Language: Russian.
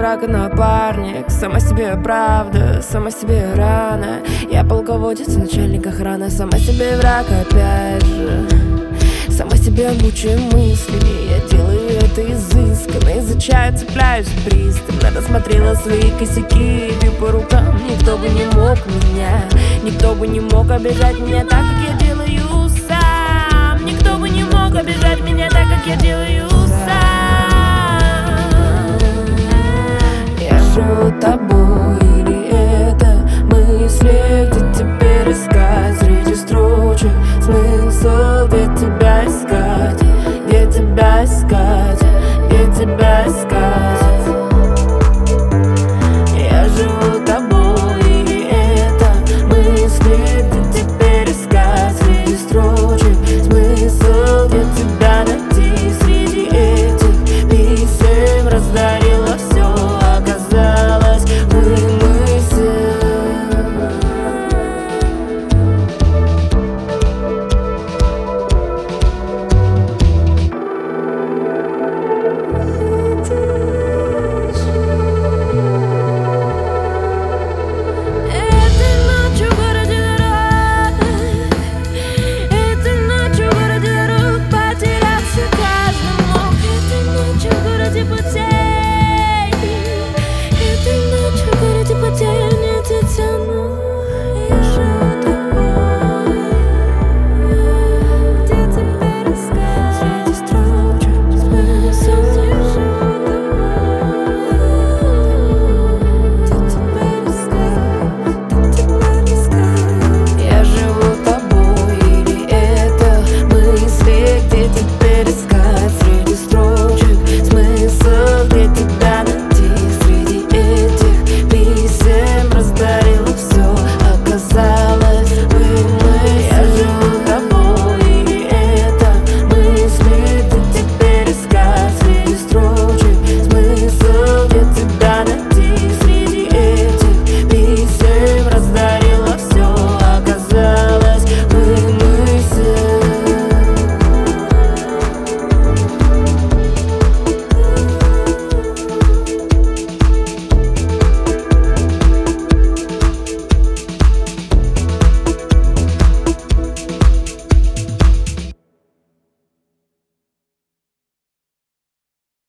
враг и напарник, сама себе правда, сама себе рана. Я полководец и начальник охраны, сама себе враг опять же. Сама себя мучаю мыслями, я делаю это изысканно. Изучаю, цепляюсь пристально, рассмотрела свои косяки, бью по рукам. Никто бы не мог меня, никто бы не мог обижать меня так, как я делаю сам. Никто бы не мог обижать меня так, как я делаю сам. Я живу тобой, или это мысли